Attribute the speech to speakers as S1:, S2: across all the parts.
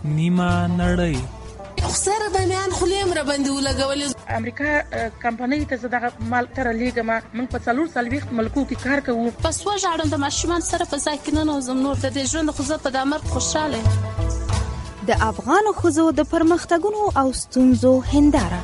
S1: نیمه نړۍ.
S2: خسر بامیان خلیم را باندې ولګولې.
S3: امریکا کمپنۍ ته زه دغه مال تر لېږم. موږ په 440 ملکو کې کار کوو.
S2: پس وژاړم د ماشومان سره په ځای کې ننوځم. نور د دې ژوند خو زه په دا مرګ خوشحاله یم.
S4: د افغانو ښځو د پرمختګونو او ستونزو هنداره.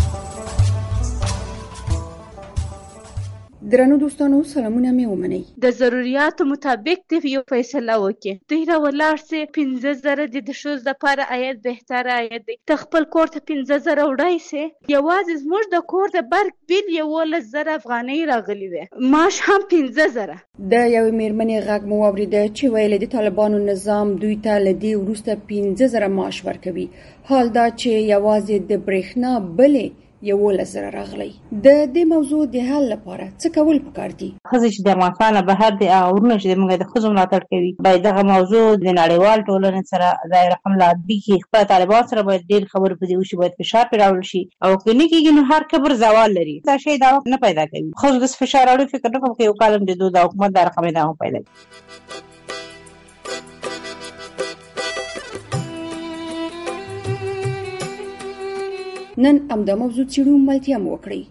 S5: درنو دوستانو سلامونه مې ومنئ.
S6: د ضرورتو مطابق دی یو فیصله وکړي. دوی را ولاړ سي 15,000 د ښځو لپاره عاید بهتره عاید دی. ته خپل کور ته 15,000 وړای سي. یوازې زموږ د کور د برق بیل 11,000 افغانۍ راغلی وي. معاش هم 15,000.
S5: د یوې مېرمنې غږ مو واورېده چې ویل د طالبانو نظام دوی ته له دې وروسته 15,000 معاش ورکوي. حال دا چې یوازې د برېښنا بلې 11,000 راغلی. د دې موضوع د حل لپاره څه کول پکار دي؟
S7: ښځې چې د افغانستان بهر دي او ورونه چې موږ د ښځو ملاتړ کوي باید دغه موضوع د نړیوال ټولنې سره د رقم لابي کې خپل طالبان سره باید ډېر خبرې پدې وشي. باید فشار پرې راوړل شي او که نه کېږي نو هر کبر زوال لري. دا شی دا نه پیدا کوي. ښځو د فشار راوړي فکر نه کوم چې یو کالم د دوه د حکومت د رقم دا هم پیدا کوي.
S5: نن همدا موضوع څېړو، ملتیا مو وکړئ.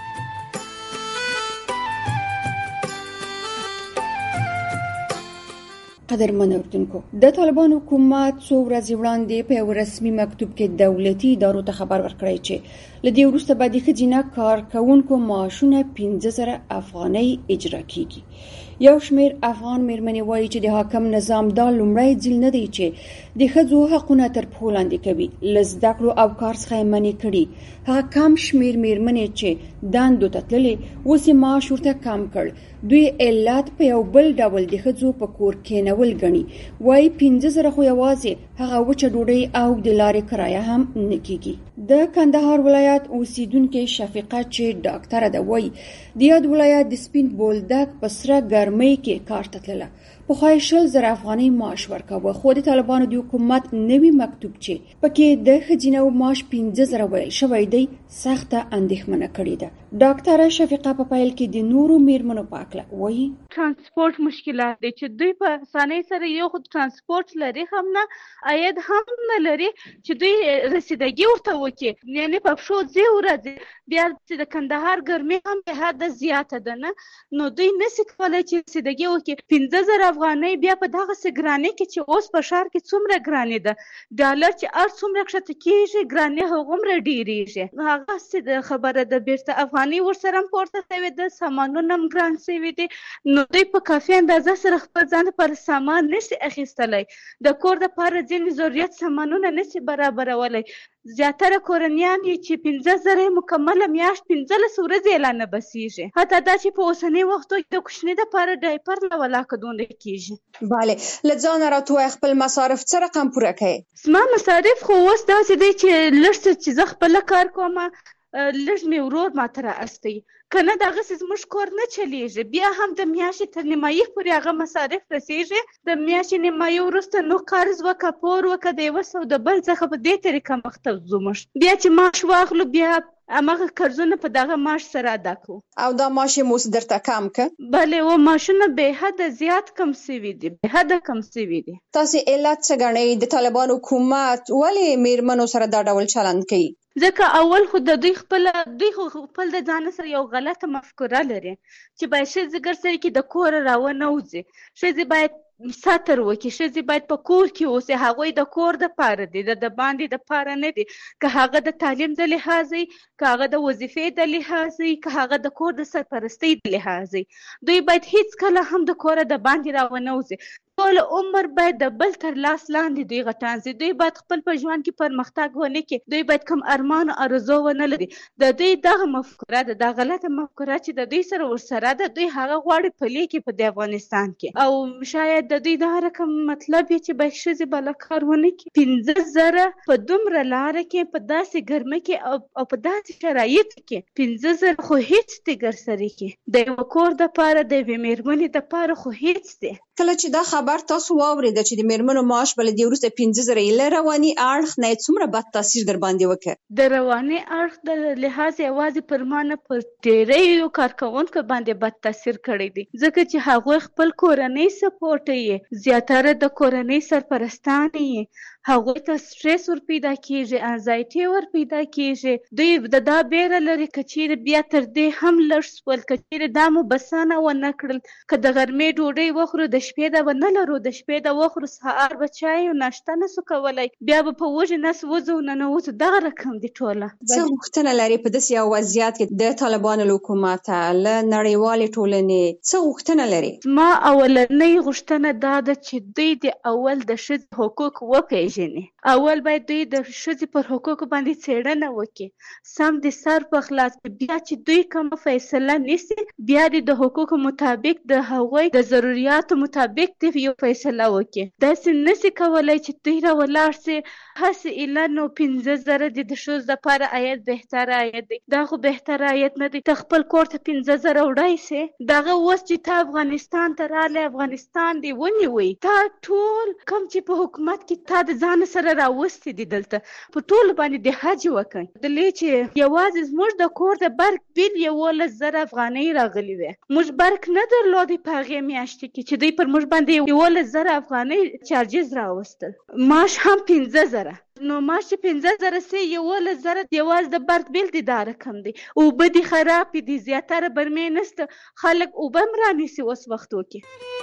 S5: قدرمن اوریدونکو، د طالبان حکومت څو ورځې وړاندې په یو رسمي مکتوب کې دولتي ادارو ته خبر ورکړی چې له دې وروسته به د ښځینه کارکوونکو معاشونه 15,000 افغانۍ اجرا کیږي. یو شمېر افغان مېرمنې وایي چې د حاکم نظام دا لومړی ځل نه دی چې د ښځو حقونه تر پښو لاندې کوي. له زده کړو او کار څخه یې منع کړي. هغه کم شمېر مېرمنې چې دندو ته تللې اوس یې معاش ورته کم کړ. دوی علت په یو بل ډول د ښځو په کور کېنول ګڼي. وایي 15,000 خو یوازې هغه وچه ډوډۍ او د لارې کرایه هم نه کیږي. د کندهار ولایت اوسیدونکې شفیقه چې ډاکټره ده وایي د یاد ولایت د سپین بولدک په سره ګرمۍ کې کار ته تلله. پخوا 10,000 افغانۍ معاش ورکاوه، خو د طالبانو د حکومت نوي مکتوب چې پکې د ښځینه معاش 15,000 ویل شوی دی سخته اندېښمنه کړې ده. ډاکټره شفیقه په پیل کې د نورو میرمنو په اړه وایي
S6: ترانسپورت مشکلات دي چې دوی په اسانۍ سره یو خو ترانسپورت لري هم نه عاید هم نه لري چې دوی رسیدګي ورته وکړي. یعنې په پښو ځي ورځي بیا چې د کندهار ګرمي هم به حد زیاته ده نه نو دوی نشي کولی چې رسیدګي وکړي. 15,000 افغانۍ بیا په دغه ګرانۍ کې چې اوس په ښار کې څومره ګرانې ده ډالر چې هر څومره کښته کېږي ګرانې هغومره ډېرېږي. هغه خبره ده بیرته افغانۍ ورسره هم پورته شوې ده، سامانونه هم ګران شوي دي نو دوی په کافي اندازه سره خپل ځان لپاره سامان نشي اخیستلی. د کور دپاره ځینې ضرورت سامانونه نشي برابرولی. زیاتره کورنیان یې چې 15,000 مکمله میاشت 15 ورځې اعلان نه بسیږي. حتی دا چې په اوسني وختو کې د کوچني دپاره ډایپر نه ولاکه دونه کېږي.
S5: بله، له ځانه راته خپل مصارف څه رقم پوره کوې؟
S6: زما مصارف خو اوس داسې دی چې لږ څه چې زه خپله کار کوم لږ مې ورور ماته رااستی که نه دغسې زموږ کور نه چلیږي. بیا هم د میاشتې تر نیمایي پورې هغه مصارف رسیږي. د میاشتې نیمایي وروسته نو قرض وکړه پور وکړه د یوه څه او د بل څخه په دې طریقه مخته ځو. موږ بیا چې معاش واخلو بیا هماغه قرضونه په دغه معاش سره ادا کوو.
S5: او دا معاش یې مو درته کم که؟
S6: بلې و معاشونه بې حده زیات کم سوي دي، بې حده کم سوي دي.
S5: تاسې علت څه ګڼئ د طالبانو حکومت ولې میرمنو سره دا ډول چلند کوي؟
S6: ځکه اول خو د دوی خپل د ځان سره یو غلطه مفکوره لري چې باید ښځې ګرځي کې د کوره راونوځي. ښځې باید ساتر وکړي، ښځې باید په کور کې اوسي. هغوی د کور دپاره دي، د باندې دپاره نه دي. که هغه د تعلیم د لحاظه که هغه د وظیفې د لحاظه که هغه د کور د سرپرستۍ د لحاظه دوی باید هیڅ کله هم د کوره د باندې راونوځي. ټول عمر باید د بل تر لاس لاندې دوی غټان شي. دوی باید خپل په ژوند کې پرمختګ ونه کړي. دوی باید کوم ارمان او آرزو ونه لري. د دوی دغه مفکوره ده، دا غلطه مفکوره چې د دوی سره ورسره ده. دوی هغه غواړي پلي کړي په دې افغانستان کې او شاید د دوی دا رقم مطلب یې چې باید ښځې بالا کار ونه کړي. 15,000 په دومره لاره کې په داسې ګرمه کې او په داسې شرایطو کې 15,000 خو هیڅ دی ګرسري کې د یو کور دپاره د یوې مېرمنې دپاره خو هیڅ دی.
S5: کله چې دا خبره خبر تاسو واورید چې د میرمنو معاش بل د وروسته 15,000 ل رواني اړخ نه څومره بد تاثیر در باندې وکړ؟
S6: د رواني اړخ د لحاظ یوازې پر ما نه پر ډېری کارکوونکو باندې بد تاثیر کړی دی، ځکه چې هغوی خپل کورنۍ سپورټ یې زیاتره د کورنۍ سرپرستان یې، هغوی ته سټریس ور پیدا کیږي، انزایټي ور پیدا کیږي، دوی د دا بیره لري که چیرې بیا تر دې هم لږ سول، که چیرې دا مو بسنه ونه کړل، که د غرمې ډوډۍ وخورو د شپې د به نه لرو، د شپې د وخورو سهار به چای او ناشته نسو کولی، بیا به په وږي نس وځو ننوځو، دغه رقم دي ټوله.
S5: څه غوښتنه لري په داسې یو وضعیت کې د طالبانو له حکومته له نړیوالې ټولنې څه غوښتنه لري؟
S6: ما اولنۍ غوښتنه دا ده چې دوی د اول د ښځې حقوق وپیژني، اول باید دوی د ښځې پر حقوقو باندې څېړنه وکړي، سم د سر په خلاص، بیا چې دوی کومه فیصله نیسي بیا د حقوقو مطابق د هغوی د ضرورتو مطابق د یو فیصله وکړي. داسې نشي کولی چې دوی را ولاړ سي هسې ایله نو 15,000 د ښځو لپاره عاید بهتره عاید دی، دا خو بهتره عاید نه دی، ته خپل کور ته 15,000 وړی سي، دغه اوس چې ته افغانستان ته راغلی افغانستان دې ونیوی، تا ټول کوم چې په حکومت کې تا د ځان سره راوستي دي دلته په ټولو باندې د حج وکړي، دلې چې یوازې زموږ د کور د برق بیل 11,000 افغانۍ راغلي وي، موږ برق نه درلودی په هغې میاشتې کې چې دوی پر موږ باندې 11,000 افغانۍ چارجز راوستل، معاش هم 15,000، نو معاش چې 15,000 سي 11,000 یوازې د برق بیل دي، دا رقم دی، اوبه دي خرابې دي، زیاتره برمې نشته، خلک اوبه هم رانیسي اوس وختو کې.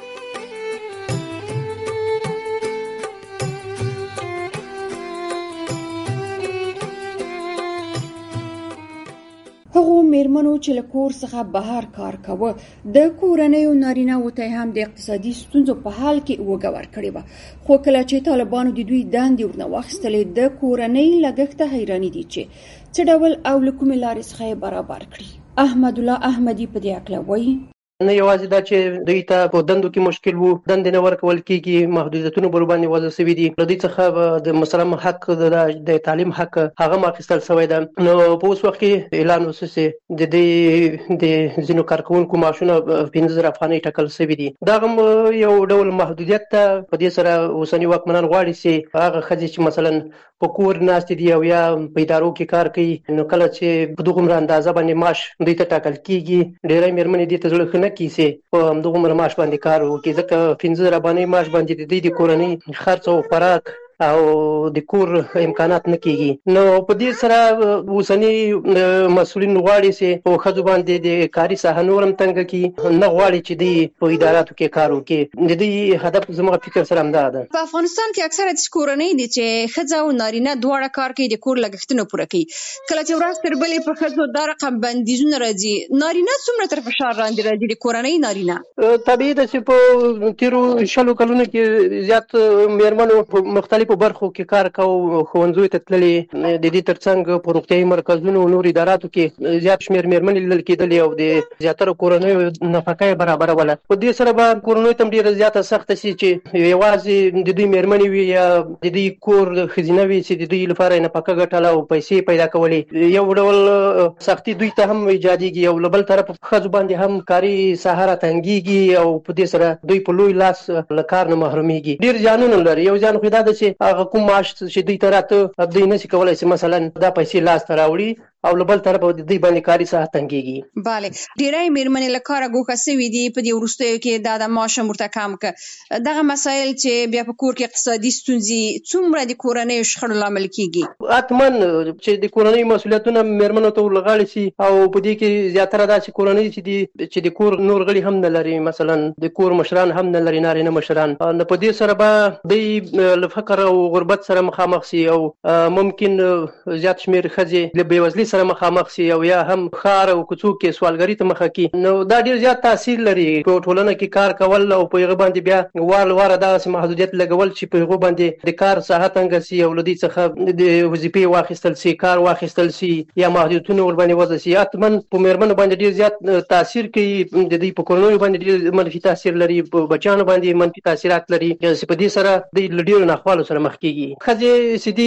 S5: هغو میرمنو چې له کور څخه بهر کار کاوه د کورنیو نارینه‌وو ته هم د اقتصادي ستونزو په حال کې وګه ورکړې وه، خو کله چې طالبانو د دوی دندې ورنه واخیستلې د کورنۍ لګښت ته حیراني دي چې څه ډول او له کومې لارې څخه یې برابر کړي. احمد الله احمدي په دې اړه وایي
S1: نه یوازې دا چې دوی ته په دندو کې مشکل وو، دندې نه ورکول کېږي، محدودیتونه پر باندې وضع شوي دي، له دوی څخه د مسلم حق د تعلیم حق هغه هم اخیستل شوی ده. نو په اوس وخت کې اعلان وشو چې د دې د ځینو کارکوونکو معاشونه 15,000 افغانۍ ټاکل شوي دي، دغه یو ډول محدودیت ته په دې سره اوسني واکمنان غواړي چې هغه ښځې چې مثلا په کور ناستې دي او یا په ادارو کې کار کوي، نو کله چې په دغومره اندازه باندې معاش دوی ته ټاکل کېږي، ډېری مېرمنې دې ته زړه ښه نه کیسي په همدغومره معاش باندې کار وکړي، ځکه 15,000 افغانۍ معاش باندې د دوی د کورنۍ خرڅ او خوراک او د کور امکانات نه کیږي. نو په دې سره اوسني مسؤلین غواړي چې په ښځو باندې د کاري ساحه نور هم تنګه کړي، نه غواړي چې دوی په اداراتو کې کار وکړي، د دوی هدف زموږ فکر سره همدا ده.
S5: په افغانستان کې اکثره د کورنۍ دي چې ښځه او نارینه دواړه کار کوي، د کور لګښتونه پوره کوي، کله چې ورځ تر بلې په ښځو دا رقم بندیزونه راځي، نارینه څومره تر فشار لاندې راځي د کورنۍ نارینه؟
S1: طبیعي ده چې په تیرو 20 کلونو کې زیات مېرمنو په مختلفو برخو کې کار کوو، ښوونځیو ته تللې، د دې ترڅنګ په روغتیايي مرکزونو او نور اداراتو کې زیات شمېر مېرمنې لیدل کېدلې او د زیاتره کورنیو نفقه یې برابروله. په دې سره به کورنیو ته هم ډېره زیاته سخته شي چې یوازې د دوی مېرمنې وي یا د دوی کور ښځینه وي چې د دوی لپاره یې نفقه ګټله او پیسې پیدا کولې، یو ډول سختي دوی ته هم ایجادېږي او له بل طرفه په ښځو باندې هم کاري ساحه راتنګېږي او په دې سره دوی په لوی لاس له کار نه محرومېږي. ډېر زیانونه لري، یو زیان خو دا ده چې هغه کوم معاش چې دوی ته راته دوی نشي کولی چې مثلا دا پیسې لاس ته راوړي او له بل طرفه د دوی باندې کاري ساحه تنګېږي.
S5: بله، ډېری مېرمنې له کاره ګوښه شوي دي په دې وروستیو کې دا د معاش هم ورته کم کړه، دغه مسایل چې بیا په کور کې اقتصادي ستونزې څومره د کورنیو شخړو لامل کېږي؟
S1: حتما چې د کورنۍ مسؤلیتونه مېرمنو ته ورلغاړي شي او په دې کې زیاتره دا چې کورنۍ چې د کور نور غړي هم نه لري، مثلا د کور مشران هم نه لري، نارینه مشران، نو په دې سره به دوی له فقر او غربت سره مخامخ شي او ممکن زیات شمېر ښځې له بېوزلۍ سره مخامخ شي او یا هم ښار او کوڅو کې سوالګرۍ ته مخه کړي. نو دا ډېر زیات تاثیر لري په ټولنه کې کار کول او په هغه باندې بیا واره دغسې محدودیت لګول چې په هغو باندې د کار ساحه تنګه شي او له دوی څخه د وظیفې واخیستل شي، کار واخیستل شي یا محدودیتونه ورباندې وضع شي. حتما په مېرمنو باندې ډېر زیات تاثیر کوي، د دوی په کورنیو باندې ډېر منفي تاثیر لري، په بچیانو باندې منفي تاثیرات لري چې په دې سره دوی له ډېرو ناخوالو سره مخ کېږي. ښځې چې دي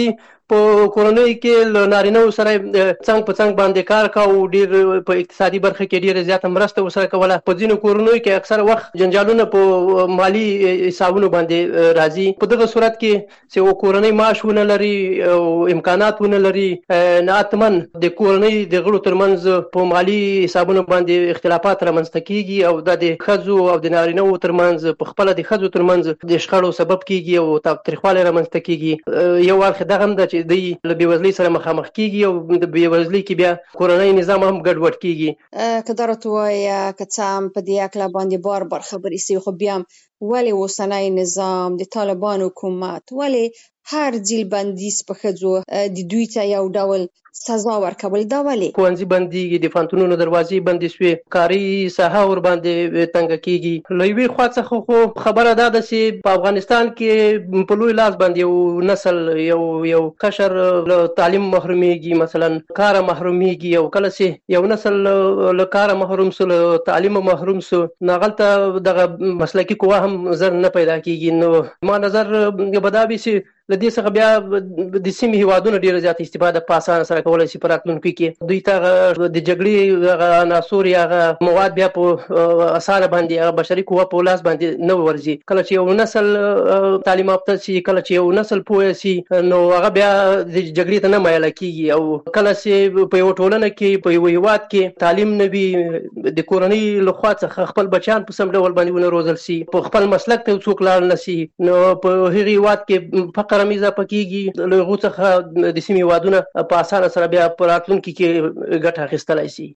S1: په کورنۍ کې له نارینه‌و سره څنګ په څنګ باندې کار کاوه، ډېر په اقتصادي برخه کې ډېره زیاته مرسته ورسره کوله. په ځینو کورنیو کې اکثره وخت جنجالونه په مالي حسابونو باندې راځي. په دغه صورت کې چې یو کورنۍ معاش ونه لري او امکانات ونه لري، نهایتمن د کورنۍ د غړو ترمنځ په مالي حسابونو باندې اختلافات رامنځته کیږي او دا د ښځو او د نارینه‌و ترمنځ په خپله د ښځو ترمنځ د شخړو سبب کیږي او تاوتریخوالی رامنځته کیږي. یو اړخ دغه هم ده چې دوی له بېوزلۍ سره مخامخ کیږي او د بېوزلۍ کې بیا کورنۍ نظام هم ګډوډ کیږي.
S5: که دا راته ووایه که څه هم په دې هکله باندې بار بار خبرې سوي، خو بیا هم ولې اوسنی نظام د طالبان حکومت ولې هر جیل بندیز په ښځو د دوی ته یو ډول سزا ورکول؟ دا ولې
S1: ښوونځي بندېږي، د پوهنتونونو دروازې بندې شوې، کاري ساحه ورباندې تنګه کیږي. له یوې خوا څخه خو خبره دا ده چې په افغانستان کې په لوی لاس باندې یو نسل یو قشر له تعلیم محرومیږي، مثلا کاره محرومیږي، او کله چې یو نسل له کاره محروم سو، له تعلیم محروم سو، نو هغلته دغه مسلکي قوه هم زر نه پیدا کیږي. نو ما نظر به دا وي چې له دې څخه بیا د سیمې هیوادونه ډېره زیاته استفاده په اسانه سره کولی شي په راتلونکي کې. دوی ته د جګړې هغه عناصر یا هغه مواد بیا په اسانه باندې هغه بشري قوه په لاس باندې نه ورځي. کله چې یو نسل تعلیم یافته شي، کله چې یو نسل پوه شي، نو هغه بیا د جګړې ته نه مایله کیږي. او کله چې په یو ټولنه کې په یو هیواد کې تعلیم نه وي، د کورنۍ لخوا څخه خپل بچیان په سم ډول باندې ونه روزل شي، په خپل مسلک ته څوک لاړ نه شي، نو په هغې هیواد کې فقر هم اضافه کیږي. له هغو څخه د سیمې هیوادونه په اسانه سره بیا په راتلونکي کې ګټه اخیستلی شي.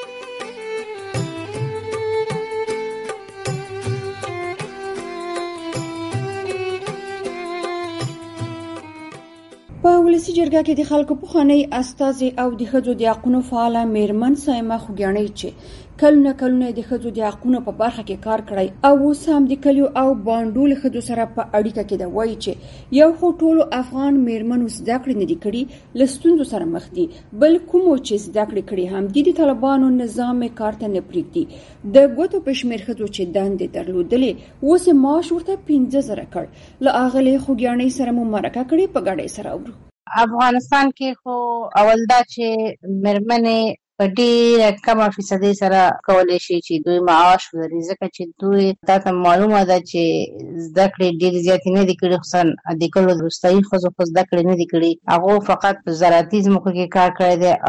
S5: په ولسي جرګه کې د خلکو پخوانی استازي او د ښځو د حقونو فعاله میرمن سایمه خوږیاڼۍ چې کلونه د ښځو د حقونو په برخه کې کار کړی او اوس هم د کلیو او بانډو له ښځو سره په اړیکه کې ده، وایي چې یو خو ټولو افغان میرمنو زده کړې نه دي کړي، له ستونزو سره مخ دي، بل کومو چې زده کړې کړي هم د طالبانو نظام کار ته نه پرېږدي. د ګوتو په شمېر ښځو چې دندې درلودلې اوس یې معاش ورته 15,000 کړ. له اغلې خوږیاڼۍ سره مو مرکه کړې، په ګډه سره اورو.
S7: افغانستان کې خو اول دا چې میرمنې په ډېره کمه فیصدۍ سره کولی شي چې دوی معاش ولري، ځکه چې دوی تاته معلومه ده چې زده کړې ډېرې زیاتې نه دي کړي، خصوصا د کلو وروستۍ ښځو خو زده کړې نه دي کړي. هغو فقط په زراعتي ځمکو کې کار کړی دی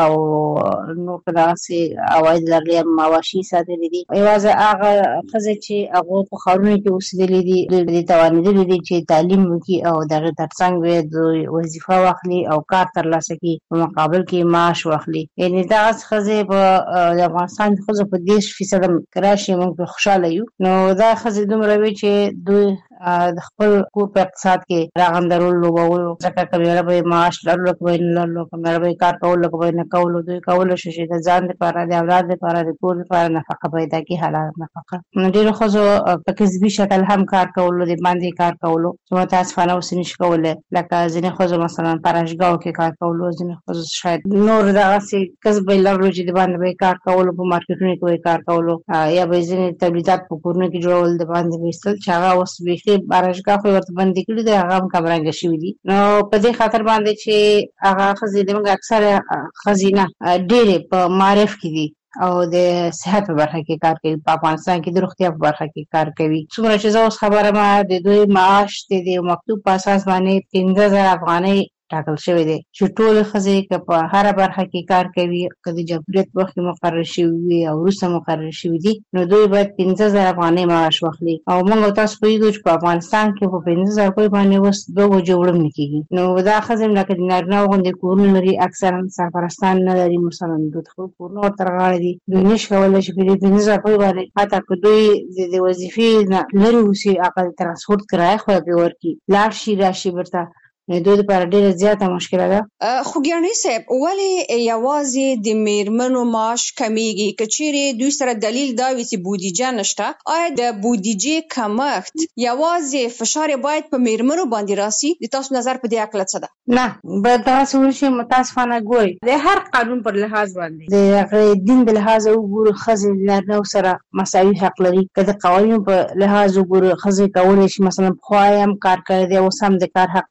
S7: او نور په دغسې عواید لرلي یا مواشي ساتلي دي. یوازې هغه ښځې چې هغو په ښارونو کې اوسېدلي دي، دوی دې توانېدلي دي چې تعلیم وکړي او د هغې تر څنګ بیا دوی وظیفه واخلي او کار ترلاسه کړي، په مقابل کې معاش واخلي. یعنې دغسې ښځې په د افغانستان د ښځو په 10% راشي، موږ په خوشحاله یو. نو دا ښځې دومره وي چې دوی د خپل کور په اقتصاد کې راغندرول لوبولو، ځکه که میړه به یې معاش لرلو که به یې نه لرلو، که میړه به یې کار کولو که به یې نه کولو، دوی کولی شي چې د ځان دپاره، د اولاد دپاره، د کور دپاره نفقه پیدا کړي، حلاله نفقه. نو ډېرو ښځو په کسبي شکل هم کار کولو، د باندې کار کولو، چې متاسفانه اوس نشي کولی. لکه ځینې ښځو مثلا په راشګاو کې کار کولو، ځینې ښځو شاید نور دغسې کسب به یې لرلو چې د باندې به یې کار کولو، په مارکیټونو کې به یې کار کولو، یا به یې ځینې تولیدات په کورونو کې جوړول، د باندې به ایستل، چې هغه اوس بیخي راشګاه خو یې ورته بندې کړي دي، هغه هم کمرنګه شوي دي. نو په دې خاطر باندې چې هغه ښځې زموږ اکثره ښځې نه ډېرې په معارف کې دي او د صحت په برخه کې کار کوي، په افغانستان کې د روغتیا په برخه کې کار کوي. څومره چې زه اوس خبره ما د دوی معاش د مکتوب په اساس باندې 15,000 افغانۍ ټاکل شوی دی، چې ټولې ښځې که په هره برخه کې کار کوي، که د جمهوریت مخکې مقرر شوي وي او وروسته مقرر شوي دي، نو دوی باید 15,000 افغانۍ معاش واخلي. او موږ او تاسو پوهېږو چې په افغانستان کې په 15,000 روپۍ باندې اوس 2 بجې وړم نه کېږي. نو دا ښځې هم لکه د نارینه‌و غوندې کورونه لري، اکثرا سرپرستان نه لري، مثلا دوی خپل کورونه ورته رغاړي دي، دوی نشي کولی چې په دې 15,000 روپۍ باندې حتی که دوی د وظیفې نه لرې اوسي، هغه د ترانسپورټ کرایه خو پرې ورکړي، لاړ شي راشي بیرته، دوی لپاره ډېره زیاته مشکله ده.
S5: خوږیاڼۍ صاحب، ولې یوازې د میرمنو معاش کمیږي؟ که چیرې دوی سره دلیل دا وي چې بودیجه نشته، آیا د بودیجې کمښت یوازې فشار باید په میرمنو باندې راسي؟ د تاسو نظر په دې هکله څه ده؟
S7: نه، باید دغسې وشي. متاسفانه ګورئ د هر قانون پر لحاظ باندې د هغې دین د لحاظه وګورو، ښځې د نارینه‌و سره مساوي حق لري. که د قوانینو په لحاظ وګورو، ښځې کولی شي مثلا پخوا یې هم کار کړی دی، اوس هم د کار حق لري، کور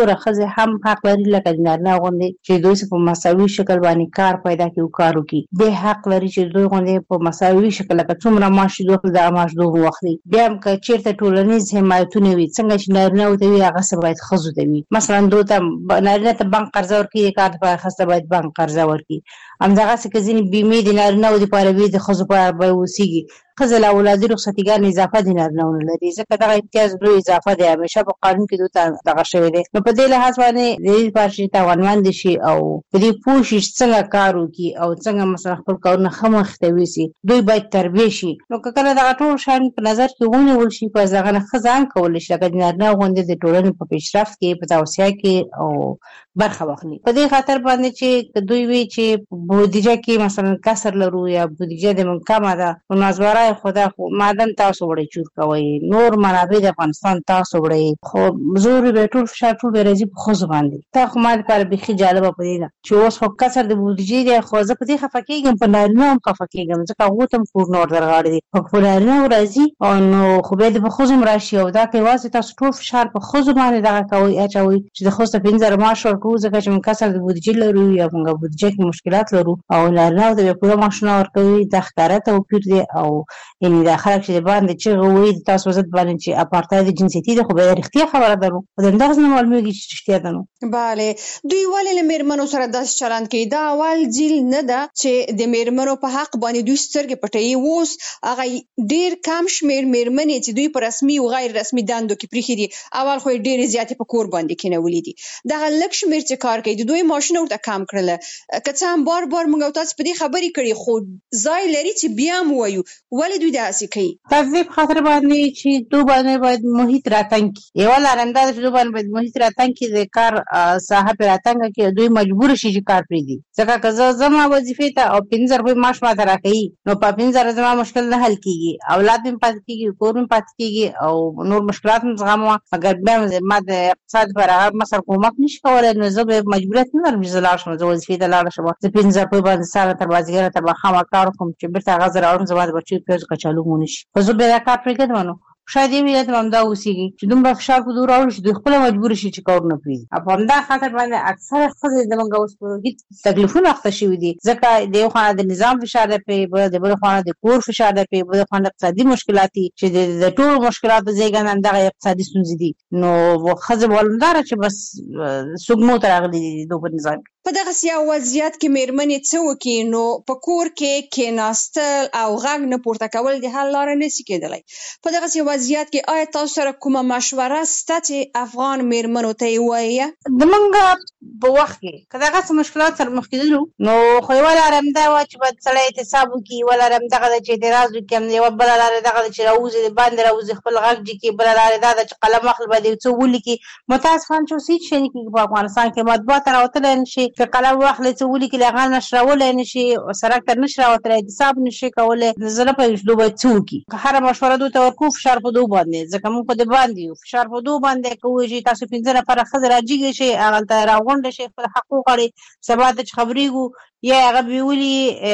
S7: نور ښځې هم حق لري لکه د نارینه غوندې چې دوی په مساوي شکل باندې کار پیدا کړي او کار وکړي. دی حق لري چې دوی غوندې په مساوي شکل لکه څومره معاش دوی د معاش دوی واخلي. بیا هم که چېرته ټولنیز حمایتونه وي څنګه چې نارینه ورته وي هغسې باید ښځو ته وي. مثلا دوی ته نارینه ته بانک قرضه ورکړي، کار دپاره ښځه ته باید بانک قرضه ورکړي. همدغسې که ځینې بیمې د نارینهو دپاره وي د ښځو په به اوسېږي. ښځه له اولادي رخصتیګانې اضافه د نارینهو نه لري، ځکه دغه امتیاز دوی اضافه دی، همیشه په قانون کې دوی ته دغه شوی دی. نو په دې لحاظ باندې د دې لپاره چې توانمند شي او په دې پوه شي چې څنګه کار وکړي او څنګه مثلا خپل کارونه ښه مخې ته یوسي، دوی باید تربیه شي. نو که کله دغه ټول شیان په نظر کې ونیول شي، پس دغه نه ښځه هم کولی شي لکه د نارینه غوندې د ټولنې په پیشرفت کې، په توسعه کې او برخه واخلي. په دې خاطر باندې چې دوی وی چې بودیجه کې مثلا کسر لرو یا بودیجه د من کمه ده، نو نازوارای خدا خو معدن تاسو وړئ چور کوئ، نور منابع د افغانستان تاسو وړئ، خو زور به ټول فشار ټول به راځي په ښځو باندې. تا خو ما دپاره بیخي جالبه په دې ده چې اوس خو کسر د بودیجې دی، خو زه په دې خفه کېږم، په نارینه هم خفه کېږم، ځکه هغو ته هم کورونه ورترغاړې دي. خو په نارینهو راځي نو خو بیا د په ښځو هم راشي، او دا که یوازې تاسو ټول فشار په ښځو باندې دغه کوئ اچوئ چې د ښځو ته 50,000 معاش ورکوو ځکه چې موږ کسر د بودیجې لرو یا موږ بودیجه کې مشکلات لرو، او نارینهو ته بیا پوره معاشونه ورکوي. دا ښکاره توپیر دی. او یعنې دا خلک چې د باندې چغې وایي د تاسو ضد باندې چې اپارتاید جنسیتي دی، خو بیا رښتیا خبره ده نو خو د همدغسې نه معلومېږي چې رښتیا ده. نو
S5: بله، دوی ولې له مېرمنو سره داسې چلند کوي؟ دا اول ځل نه ده چې د مېرمنو په حق باندې دوی سترګې پټوي. اوس هغه ډېر کم شمېر مېرمنې چې دوی په رسمي او غیر رسمي دندو کې پرېښي دي، اول خو یې ډېرې زیاتې په کور باندې کېنولي دي. دغه لږ شمېر چې کار کوي د دوی معاشونه ورته کم کړله. که څه هم بار موږ او تاسو په دې خبرې کړي، خو ځای لري چې بیا هم ووایو ولې دوی داسې کوي.
S7: تضیب خاطر باندې چې دوی باندې باید محیط راتنګ کړي. یوه لاره همدا ده چې دوی باندې باید محیط راتنګ کړي، د کار ساحه پرې راتنګه کړي، دوی مجبور شي چې کار پرېږدي. ځکه که زه زما وظیفې ته او 50,000 روپۍ معاش ماته راکوي، نو په 50,000 زما مشکل نه حل کېږي، اولاد مې پاتې کېږي، کور مې پاتې کېږي او نور مشکلات مې زغموه. مګر بیا ما د اقتصاد لپاره هغه مثلا کومک نه شي کولی، نو زه به مجبوریت نه لرم چې زه لاړ شم، زه وظیفې ته لاړه شم، زه 50,000 روپۍ باندې سهار تر مازدیګره تر ماښامه کار وکړم چې بېرته هغه زه راوړم، زما د بچیو پیاز کچالو مو نه شي. خو زه بیا دا کار پرېږدم. نو شاید یې ولایت همدا اوسېږي چې دومره فشار په دوی راوړي چې دوی خپله مجبوره شي چې کارونه پرېږدي. او په همدا خاطر باندې اکثره ښځې زموږ اوس په هېڅ تکلیفونه اخته شوي دي، ځکه د یو خوا د نظام فشار دی پرې، د بل خوا د کور فشار دی پرې، بل خوا د اقتصادي مشکلات دي چې د ټولو مشکلاتو زېږنده همدغه اقتصادي ستونزې دي. نو ښځې معلومداره چې بس سږمو ته راغلي دي د دوی په نظام کې.
S5: په دغسې یو وضعیت کې مېرمنې څه وکړي؟ نو په کور کې کېناستل او غږ نه پورته کول د حل لاره نشي کېدلی. په دغسې وضعیت کې آیا تاسو سره کومه مشوره شته چې افغان مېرمنو ته یې ووایه؟
S7: زموږ په وخت کې که دغسې مشکلات سره مخ کېدلو، نو خو یوه لاره همدا وه چې باید سړی احتساب وکړي، یوه لاره همدغه ده چې اعتراض وکړي، یوه بله لاره دغه ده چې راوځي د باندې راوځي خپل غږ جګ کړي، بله لاره دا ده چې قلم اخلي باید یو څه ولیکي. متاسفانه چې اوس هېڅ شی نه کېږي په افغانستان کې، مطبوعات ته راوتلی نه شي، چې قلم واخلي څه ولیکي له هغه نشرولی نه شي، سړک ته نه شي راوتلی، احتساب نه شي کولی. زه نه پوهېږم چې دوی باید څه وکړي. که هره مشوره دوی ته ورکوو فشار په دوی باندې، ځکه موږ په دې باندې یو فشار په دوی باندې کوو چې تاسو 15 نفره ښځې راجېږې شئ، هغلته راغونډه شئ، خپل حق وغواړئ، سبا ته چې خبرېږو یا هغه بیولي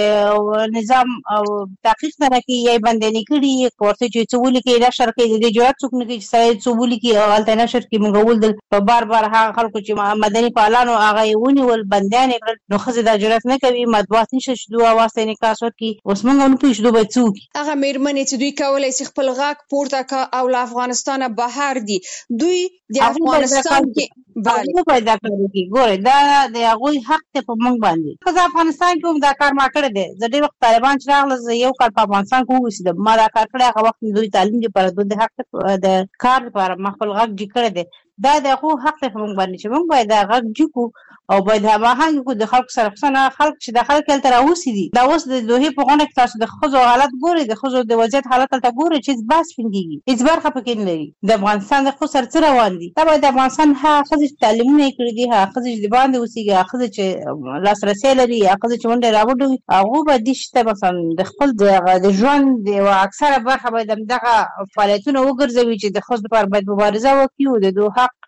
S7: نظام او تحقیق نه راکوي یا یې بندیانې کړي، که ورته چې څه ولیکي نشر کوي، د دې جرات څوک نه کوي چې سړی څه ولیکي او هلته یې نشر کړي. موږ ولیدل په بار هغه خلکو چې مدني فعالانو هغه یې ونیول، بندیان یې کړل، نو ښځې دا جرات نه کوي، مطبوعات نشته چې دوی اواز ته انعکاس ورکړي. اوس موږ نه پوهېږو چې دوی باید څه وکړي.
S5: هغه مېرمنې چې دوی کولی شي خپل غږ پورته کړه او له افغانستانه بهر دي، دوی د افغانستان کې
S7: هغوی باید دا کار وکړي. ګورئ دا د هغوی حق دی په موږ باندې. که زه افغانستان کې هم دا کار ما کړی دی، زه ډېر وخت طالبان چې راغله زه یو کال په افغانستان کې واوسېدم، ما دا کار کړی، هغه وخت مې دوی تعلیم دپاره دوی د حق د کار لپاره ما خپل غږ جګ کړی دی. دا د هغو حق دی په موږ باندې چې موږ باید دا غږ جګ کړو او باید هماهنګ کړو د خلکو سره، خصوصا هغه خلک چې دا خلک هلته راوسي دي. دا اوس د دوحې په غونډه کې تاسو د ښځو حالت ګورئ، د ښځو د وضعیت حالت هلته ګورئ چې هېڅ بحث پرې نه کېږي، هېڅ برخه پکې نه لري. د افغانستان د ښځو سره څه روان دي؟ دا باید د افغانستان هغه ښځې چې تعلیمونه یې کړي دي، هغه ښځې چې د باندې اوسېږي، هغه ښځې چې لاسرسی لري، هغه ښځې چې منډې راوډه وي، هغو باید دې شي ته مثلا د خپل د ژوند د یوه اکثره برخه باید همدغه فعالیتونه وګرځوي چې د ښځو لپاره باید مبارزه وکړي او د دوی حق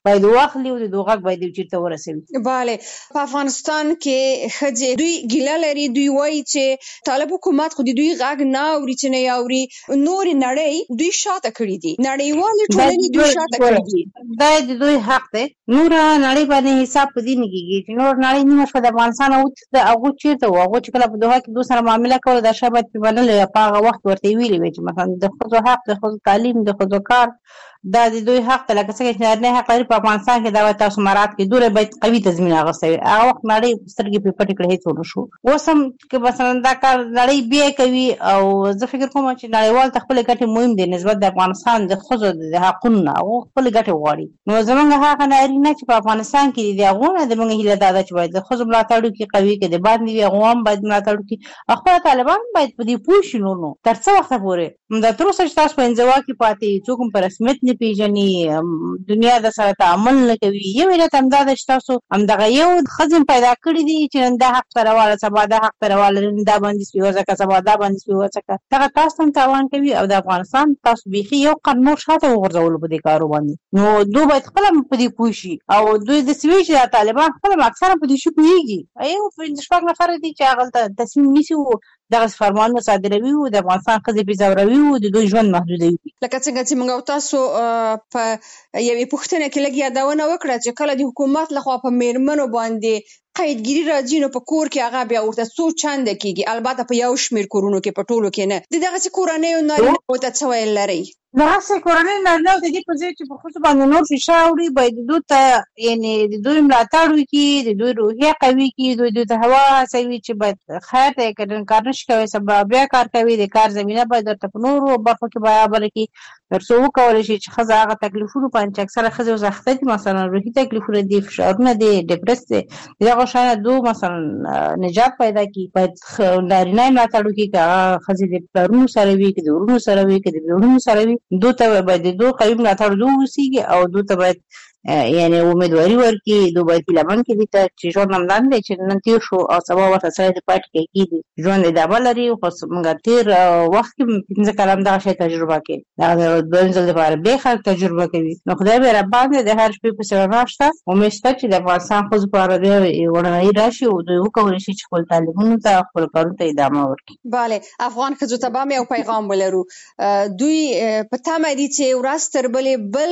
S7: باید واخلي او د دوی غږ باید چیرته ورسوي.
S5: bale په افغانستان کې ښځې دوی ګیله لري، دوی وایي چې طالب حکومت خو د دوی غږ نه اوري چې نه اوري، نور نړۍ دوی شاته کړي دي، نړیوالې ټولنې دوی شاته کړي دي.
S7: دا د دوی حق دی. نور نړۍ باندې حساب په دې نه کېږي چې نور نړۍ نیمه شپه د افغانستان هغوی چېرته وو، هغوی چې کله په دوحه کې دوی سره معامله کوله دا شی باید پرې منلې په هغه وخت ورته یې ویلې وې چې مثلا د ښځو حق، د ښځو تعلیم، د ښځو کار دا د دوی حق دی. لکه څنګه چې نارینه حق لري په افغانستان کې دا باید تاسو مراعات کړئ، دوی باید قوي تضمین اخیستی وي. هغه وخت نړۍ سترګې پرې پټې کړې، هېڅ ونه شو. اوس هم که مثلا دا کار نړۍ بیا کوي او زه فکر کوم چې نړیوال ته خپلې ګټې مهم دي نسبت د افغانستان د ښځو د حقونو نه، هغوی خپلې ګټې غواړي. نو زمونږ هغه نارینه چې په افغانستان کې دي د هغو نه زمونږ هیله دا ده چې باید د ښځو ملاتړ وکړي، قوي که د باندې وي هغو هم باید ملاتړ وکړي. خپله طالبان باید په دې پوه شي. نو تر څه وخته پورې دا تر اوسه چې تاسو په انزوا کې پاتې څوک هم په رسمیت نه پېژني، دنیا د سره تعامل نه کوي. یو علت همدا ده چې تاسو همدغه یو ښځې پیدا کړي دي چې نن دا حق سره واله، سبا دا حق سره واله، نن دا بندیز پرې وځکه، سبا دا بندیز پرې وځکه. دغه تاسو هم تاوان کوي او د افغانستان تاسو بیخي یو قرن نور شاته وغورځولو په دې کارو باندې. نو دوی باید خپله په دې پوه شي او دوی داسې وایي چې دا طالبان خپله اکثره په دې شي پوهېږي. یو 5 نفره دي چې هغلته تصمیم نیسي او دغه فرمانونه صادروي او د افغانستان ښځې پرې ځوروي او د دوی ژوند محدودوي.
S5: لکه څنګه چې موږ او تاسو په یوې پوښتنه کې لږ یادونه وکړه چې کله د حکومت لخوا په میرمنو باندې قیدګیري راځي نو په کور کې هغه بیا ورته څو چنده کېږي، البته په یو شمېر کورونو کې، په ټولو کې نه. د دغسې کورنیو نارینه‌وو ته څه ویل لرئ؟
S7: دغسې کورنۍ نارینه‌وو ته دې په ځای چې په ښځو باندې نور فشار وړي باید دوی ته یعنې د دوی ملاتړ وکړي، د دوی روحیه قوي کړي، دوی ته هوا هڅوي چې باید خیر دی که نن کار نشي کوی سبا بیا کار کوي، د کار زمینه باید ورته په نورو برخو کې برابره کړي تر څو وکولی شي چې ښځه هغه تکلیفونو باندې چې اکثره ښځې اوس اخته دي، مثلا روحي تکلیفونه دي، فشارونه دي، ډپرس دی، د دغو شیانو دوی مثلا نجات پیدا کړي. باید نارینه یې ملاتړ وکړي که هغه ښځې د پلرونو سره وي، که د ورونو سره وي، که د بیړونو سره وي، دوی ته باید د دوی قوي ملاتړ دوی اوسېږي او دوی ته باید یعنې امیدواري ورکړي. دوی باید هیله کې دي ته چې ژوند همدا نه دی چې نن تېر شو او سبا ورته سړی د پاتې کېږي، ژوند ادامه لري. خو موږ تېر وخت کې 15 کاله همدغه شی تجربه کړي، دغه دویم ځل دپاره بیا خلک تجربه کوي. نو خدای به ربان دی د هر شپې پسې رڼا شته. امید شته چې د افغانستان ښځو په اړه بیا وړاندويي راشي او دوی وکولی شي چې خپل تعلیمونو ته، خپلو کارونو ته ادامه ورکړي.
S5: بله، افغان ښځو ته به هم یو پیغام ولرو. دوی په تمه دي چې ورځ تر بلې بل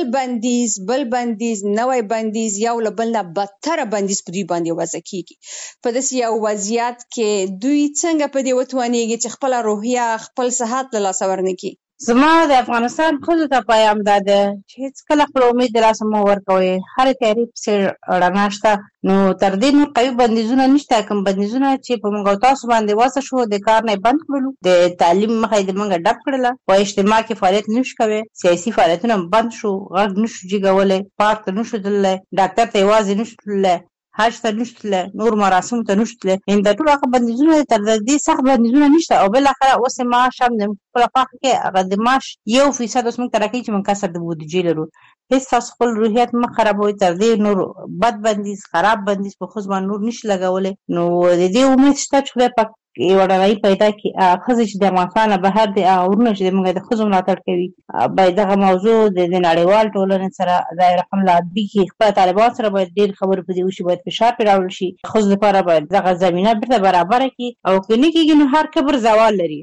S5: بندیز نوی بندیز یو له بل نه بدتره بندیز په دوی باندې وضع کېږي. په داسې یو وضعیت کې دوی څنګه په دې وتوانېږي چې خپله روحیه، خپل صحت له لاسه ورنکړي؟
S7: زما د افغانستان ښځو ته پیغام دا ده چې هېڅکله خپل امید د لاسه مه ورکوئ. هرې تیارې پسې رڼا شته. نو تر دې نور قوي بندیزونه نشته. کوم بندیزونه چې په موږ او تاسو باندې وضع شو، د کار نه یې بند کړلو، د تعلیم مخه یې د موږ ډب کړله، په اجتماع کې فعالیت نشو کوی، سیاسي فعالیتونه بند شو، غږ نشو جګولی، پارک ته نشو تللی، ډاکټر ته یوازې نشو تللی، حج ته نشو تللی، نور مراسمو ته نشو تللی. یعنې دا ټول هغه بندیزونه تر دې سخت بندیزونه نشته. او بالاخره اوس یې معاش هم د خپله خوښه کې هغه د معاش 1% اوس موږ ته راکوي چې موږ کسر د بودیجې لرو. هېڅ تاسو خپل روحیات مه خرابوئ. تر دې نور بد بندیز، خراب بندیز په ښځو باندې نور نشي لګولی. نو د دې امید شته چې خدای پاک یوه ډالۍ پیدا کړي. ښځې چې د افغانستان نه بهر دي، ورونه چې زموږ د ښځو ملاتړ کوي، باید دغه موضوع د نړیوال ټولنې سره ځای رقم لابي کړي. خپله طالبان سره باید ډېر خبرې په دې وشي، باید فشار پرې راوړل شي. ښځو لپاره باید دغه زمینه بېرته برابره کړي. او که نه کېږي نو هر کبر زوال لري،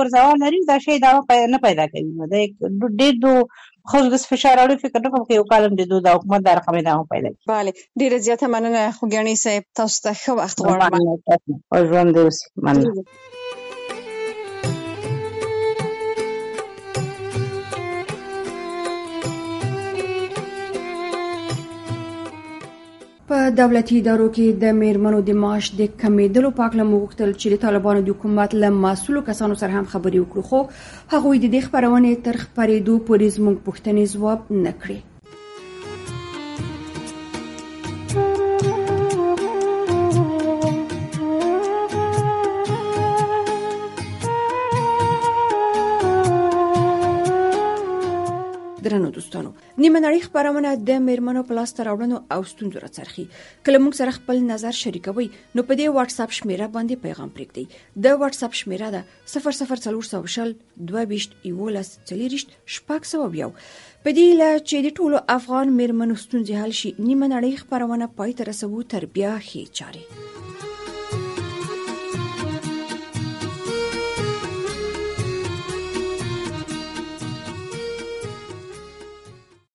S7: دا شی دا نه پیدا کوي. نو دا ډېر ښځو داسې فشار راوړي، فکر نه کوم که یو کال هم د دوی د حکومت دا رقم ادامه پیدا کړي.
S5: بله، ډېره زیاته مننه خوږیاڼي صاحب، تاسو ته ښه وخت غواړم.
S7: او ژوند دې اوسي. مننه.
S5: په دولتي ادارو کې د میرمنو د معاش د کمیدلو په اړه مو غوښتل چې د طالبانو د حکومت له مسؤلو کسانو سره هم خبرې وکړو، خو هغوی د دې خپرونې تر خپرېدو پورې زموږ پوښتنې ځواب نه کړې. درنو دوستانو، نیمه نړۍ خبرونه د میرمنو په لاس راوړنو او ستونزو راڅرخي. کله موږ سره خپل نظر شریکوي نو په دې واتس اپ شمیره باندې پیغام پرېږدئ. د واتس اپ شمیره ده 00400 22 11 40 600. په دې لا چې د ټولو افغان میرمنو ستونزې حل شي، نیمه نړۍ خبرونه پای ته رسوو تر بیا ښې چارې.